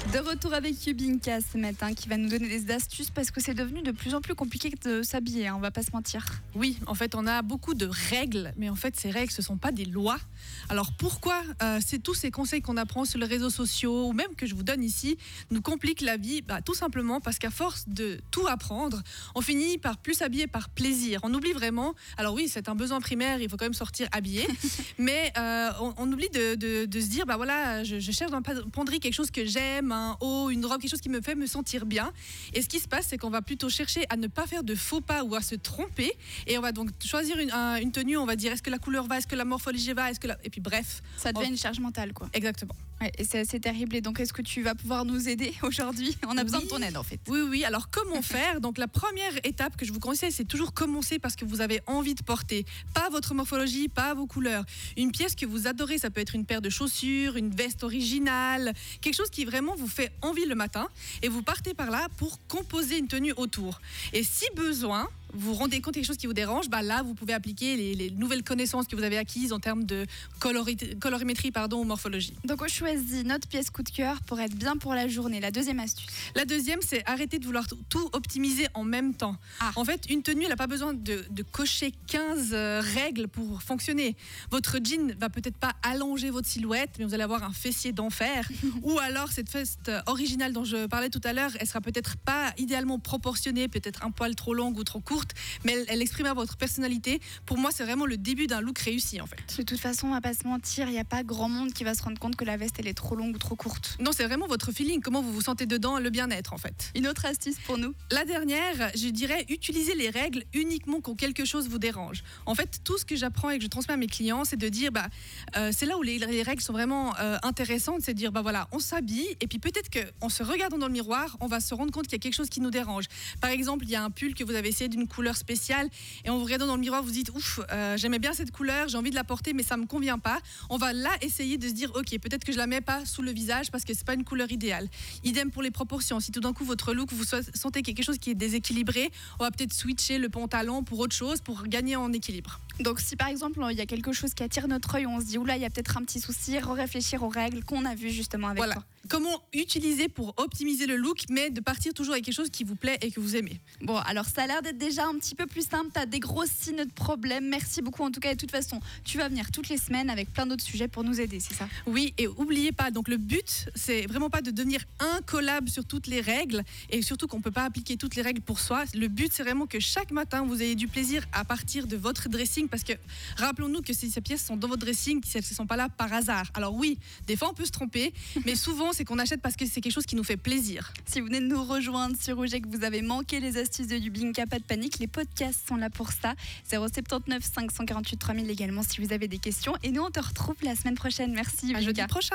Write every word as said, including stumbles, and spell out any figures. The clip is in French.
De retour avec Yubinka ce matin qui va nous donner des astuces parce que c'est devenu de plus en plus compliqué de s'habiller, hein, on va pas se mentir. Oui, en fait, on a beaucoup de règles, mais en fait, ces règles, ce ne sont pas des lois. Alors pourquoi euh, c'est tous ces conseils qu'on apprend sur les réseaux sociaux ou même que je vous donne ici nous compliquent la vie? Bah, tout simplement parce qu'à force de tout apprendre, on finit par plus s'habiller par plaisir. On oublie vraiment, alors oui, c'est un besoin primaire, il faut quand même sortir habillé, mais euh, on, on oublie de, de, de se dire, bah voilà, je, je cherche dans la penderie quelque chose que j'aime, un haut, une robe, quelque chose qui me fait me sentir bien. Et ce qui se passe, c'est qu'on va plutôt chercher à ne pas faire de faux pas ou à se tromper. Et on va donc choisir une, un, une tenue, on va dire, est-ce que la couleur va, est-ce que la morphologie va, est-ce que la... Et puis bref. Ça devient on... une charge mentale, quoi. Exactement. Ouais, et c'est assez terrible. Et donc, est-ce que tu vas pouvoir nous aider aujourd'hui? On a besoin oui. de ton aide, en fait. Oui, oui. Alors, comment faire? Donc, la première étape que je vous conseille, c'est toujours commencer parce que vous avez envie de porter. Pas votre morphologie, pas vos couleurs. Une pièce que vous adorez, ça peut être une paire de chaussures, une veste originale, quelque chose qui vraiment vous fait envie le matin. Et vous partez par là pour composer une tenue autour. Et si besoin, vous vous rendez compte de quelque chose qui vous dérange, bah là, vous pouvez appliquer les, les nouvelles connaissances que vous avez acquises en termes de colori- colorimétrie pardon, ou morphologie. Donc, on choisit notre pièce coup de cœur pour être bien pour la journée. La deuxième astuce. La deuxième, c'est arrêter de vouloir tout optimiser en même temps. Ah. En fait, une tenue, elle n'a pas besoin de, de cocher quinze euh, règles pour fonctionner. Votre jean va peut-être pas allonger votre silhouette, mais vous allez avoir un fessier d'enfer. Ou alors, cette veste originale dont je parlais tout à l'heure, elle sera peut-être pas idéalement proportionnée, peut-être un poil trop long ou trop court, mais elle, elle exprime votre personnalité. Pour moi, c'est vraiment le début d'un look réussi, en fait. De toute façon, on va pas se mentir, il n'y a pas grand monde qui va se rendre compte que la veste, elle est trop longue ou trop courte. Non, c'est vraiment votre feeling, comment vous vous sentez dedans, le bien-être, en fait. Une autre astuce pour nous? La dernière, je dirais, utilisez les règles uniquement quand quelque chose vous dérange. En fait, tout ce que j'apprends et que je transmets à mes clients, c'est de dire, bah, euh, c'est là où les, les règles sont vraiment euh, intéressantes, c'est de dire, bah voilà, on s'habille et puis peut-être qu'en se regardant dans le miroir, on va se rendre compte qu'il y a quelque chose qui nous dérange. Par exemple, il y a un pull que vous avez essayé d'une couleur spéciale et en vous regardant dans le miroir, vous dites, ouf, euh, j'aimais bien cette couleur, j'ai envie de la porter, mais ça me convient pas. On va là essayer de se dire, ok, peut-être que je la mets pas sous le visage parce que c'est pas une couleur idéale. Idem pour les proportions. Si tout d'un coup votre look, vous sentez quelque chose qui est déséquilibré, on va peut-être switcher le pantalon pour autre chose pour gagner en équilibre. Donc si par exemple il y a quelque chose qui attire notre œil, on se dit oula, il y a peut-être un petit souci, réfléchir aux règles qu'on a vues justement avec voilà. toi. Comment utiliser pour optimiser le look, mais de partir toujours avec quelque chose qui vous plaît et que vous aimez. Bon, alors ça a l'air d'être déjà un petit peu plus simple, t'as dégrossi notre problème, merci beaucoup en tout cas, et de toute façon, tu vas venir toutes les semaines avec plein d'autres sujets pour nous aider, c'est ça? Oui, et oubliez pas, donc le but, c'est vraiment pas de devenir incollable sur toutes les règles, et surtout qu'on peut pas appliquer toutes les règles pour soi. Le but, c'est vraiment que chaque matin, vous ayez du plaisir à partir de votre dressing, parce que rappelons-nous que si ces pièces sont dans votre dressing, elles ne sont pas là par hasard. Alors oui, des fois on peut se tromper, mais souvent c'est qu'on achète parce que c'est quelque chose qui nous fait plaisir. Si vous venez de nous rejoindre sur Rouge et que vous avez manqué les astuces de Yubinka, pas de panique, les podcasts sont là pour ça. zéro sept neuf cinq cent quarante-huit trois mille également si vous avez des questions. Et nous on te retrouve la semaine prochaine. Merci Yubinka. À jeudi prochain.